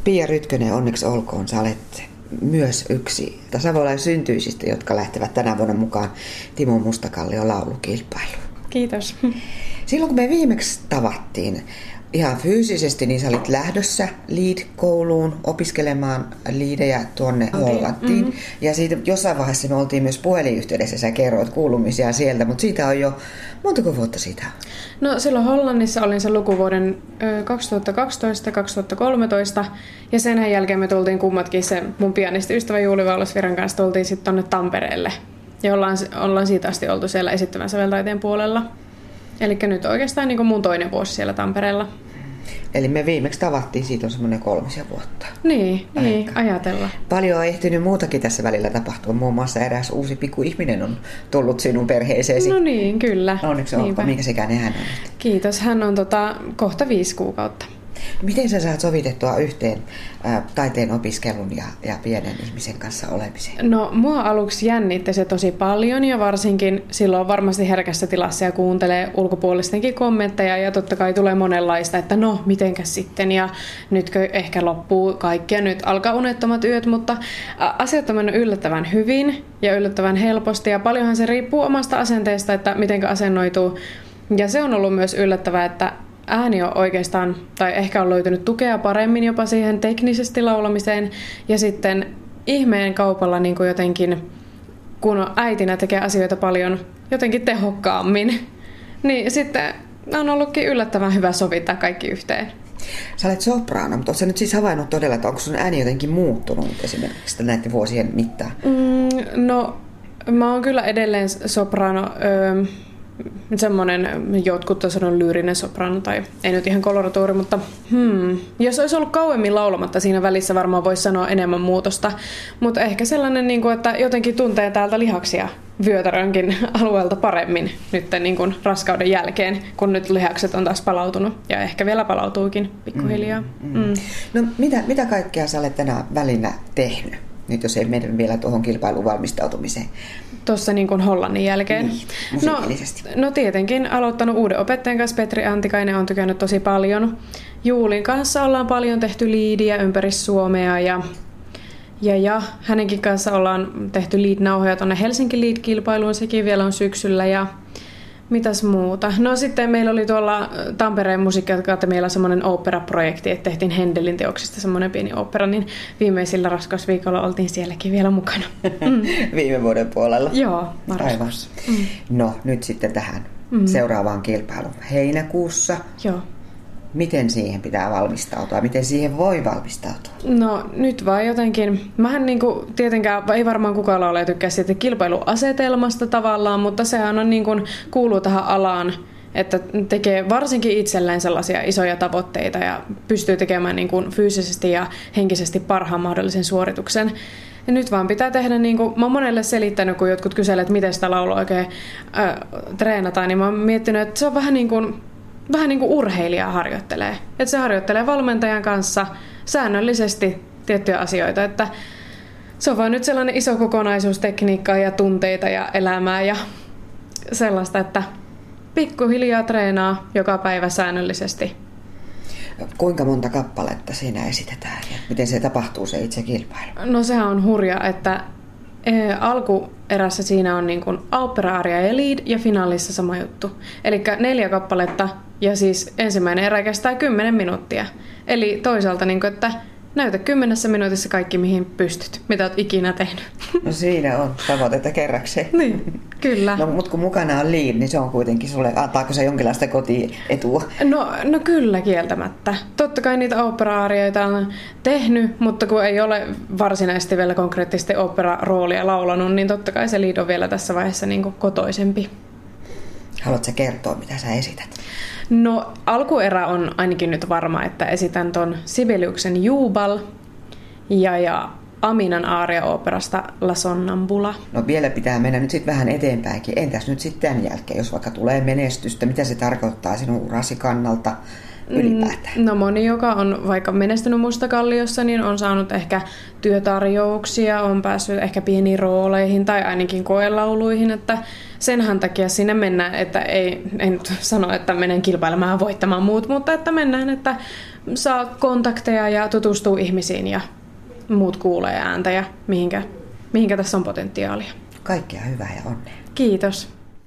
Pia Rytkönen, onneksi olkoon. Sä olet myös yksi Savolain syntyisistä, jotka lähtevät tänä vuonna mukaan Timo Mustakallion laulukilpailuun. Kiitos. Silloin kun me viimeksi tavattiin ihan fyysisesti, niin sä olit lähdössä Lead-kouluun opiskelemaan liidejä tuonne Hollantiin. Mm-hmm. Ja siitä jossain vaiheessa me oltiin myös puhelinyhteydessä, sä kerroit kuulumisia sieltä, mutta siitä on jo montako vuotta siitä? No silloin Hollannissa olin sen lukuvuoden 2012-2013 ja sen jälkeen me tultiin kummatkin sen mun pianistiystävä Juuli Vaulasviran kanssa tultiin sitten tonne Tampereelle. Ja ollaan siitä asti oltu siellä esittävän säveltaiteen puolella. Eli nyt oikeastaan niin kuin mun toinen vuosi siellä Tampereella. Eli me viimeksi tavattiin, siitä on semmoinen 3 vuotta. Niin, ajatella. Paljon on ehtinyt muutakin tässä välillä tapahtua. Muun muassa eräs uusi pikkuihminen on tullut sinun perheeseesi. No niin, kyllä. Onneksi olkoon, minkä sekäinen hän on. Kiitos, hän on kohta 5 kuukautta. Miten sä saat sovitettua yhteen taiteen opiskelun ja pienen ihmisen kanssa olemisen? No mua aluksi jännitti se tosi paljon ja varsinkin silloin varmasti herkässä tilassa ja kuuntelee ulkopuolistenkin kommentteja ja totta kai tulee monenlaista, että no mitenkäs sitten ja nytkö ehkä loppuu kaikki ja nyt alkaa unettomat yöt, mutta asiat on mennyt yllättävän hyvin ja yllättävän helposti ja paljonhan se riippuu omasta asenteesta, että mitenkä asennoituu ja se on ollut myös yllättävää, että ääni on oikeastaan, tai ehkä on löytynyt tukea paremmin jopa siihen teknisesti laulamiseen. Ja sitten ihmeen kaupalla niin kuin jotenkin, kun äitinä tekee asioita paljon jotenkin tehokkaammin, niin sitten on ollutkin yllättävän hyvä sovittaa kaikki yhteen. Sä olet sopraano, mutta ootko sä nyt siis havainnut todella, että onko sun ääni jotenkin muuttunut esimerkiksi näiden vuosien mittaan? No, mä oon kyllä edelleen sopraano. Semmoinen, jotkut on sanonut lyyrinen soprano, tai ei nyt ihan koloratuuri, mutta jos olisi ollut kauemmin laulamatta siinä välissä, varmaan voisi sanoa enemmän muutosta. Mutta ehkä sellainen, että jotenkin tuntee täältä lihaksia vyötärönkin alueelta paremmin nyt raskauden jälkeen, kun nyt lihakset on taas palautunut. Ja ehkä vielä palautuukin pikkuhiljaa. No mitä kaikkea sä olet tänä välinä tehnyt? Nyt jos ei mene vielä tuohon kilpailuun valmistautumiseen. Tuossa Hollannin jälkeen. Niin, musiikillisesti. No tietenkin aloittanut uuden opettajan kanssa. Petri Antikainen on tykännyt tosi paljon. Juulin kanssa ollaan paljon tehty liidiä ympäri Suomea ja hänenkin kanssa ollaan tehty lead-nauhoja tuonne Helsinki Lead-kilpailuun. Sekin vielä on syksyllä ja mitäs muuta? No sitten meillä oli tuolla Tampereen musiikkiakatemialla semmoinen oopperaprojekti, että tehtiin Händelin teoksista semmoinen pieni ooppera, niin viimeisillä raskausviikolla oltiin sielläkin vielä mukana. Viime vuoden puolella. Joo, marraskuussa. No nyt sitten tähän seuraavaan kilpailuun heinäkuussa. Joo. Miten siihen pitää valmistautua? Miten siihen voi valmistautua? No nyt vaan jotenkin, mähän tietenkään, ei varmaan kukaan laulaja tykkää siitä kilpailuasetelmasta tavallaan, mutta sehän on kuuluu tähän alaan, että tekee varsinkin itselleen sellaisia isoja tavoitteita ja pystyy tekemään fyysisesti ja henkisesti parhaan mahdollisen suorituksen. Ja nyt vaan pitää tehdä, mä oon monelle selittänyt, kun jotkut kyselee, että miten sitä laulua oikein treenataan, niin mä oon miettinyt, että se on vähän niin kuin urheilija harjoittelee. Että se harjoittelee valmentajan kanssa säännöllisesti tiettyjä asioita. Että se on vaan nyt sellainen iso kokonaisuus tekniikkaa ja tunteita ja elämää ja sellaista, että pikkuhiljaa treenaa joka päivä säännöllisesti. Kuinka monta kappaletta siinä esitetään ja miten se tapahtuu se itse kilpailu? No sehän on hurja, että alkuerässä siinä on opera-aria ja lead ja finaalissa sama juttu. Eli 4 kappaletta ja siis ensimmäinen erä kestää 10 minuuttia. Eli toisaalta, että näytä 10 minuutissa kaikki mihin pystyt, mitä olet ikinä tehnyt. No siinä on tavoitetta kerrakseen. Niin, kyllä. No mutta kun mukana on lead, niin se on kuitenkin sulle, antaako se jonkinlaista kotietua? No kyllä kieltämättä. Totta kai niitä opera-arioita on tehnyt, mutta kun ei ole varsinaisesti vielä konkreettisesti opera-roolia laulanut, niin totta kai se lead on vielä tässä vaiheessa kotoisempi. Haluatko kertoa, mitä sä esität? No alkuerä on ainakin nyt varma, että esitän ton Sibeliuksen Jubal ja Aminan aaria-ooperasta La Sonnambula. No vielä pitää mennä nyt sitten vähän eteenpäinkin. Entäs nyt sitten tämän jälkeen, jos vaikka tulee menestystä, mitä se tarkoittaa sinun urasi kannalta ylipäätään? No moni, joka on vaikka menestynyt Mustakalliossa, niin on saanut ehkä työtarjouksia, on päässyt ehkä pieniin rooleihin tai ainakin koelauluihin, että senhän takia sinne mennään, että en sano, että menen kilpailemaan voittamaan muut, mutta että mennään, että saa kontakteja ja tutustuu ihmisiin ja muut kuulee ääntä ja mihinkä tässä on potentiaalia. Kaikkea hyvää ja onnea. Kiitos.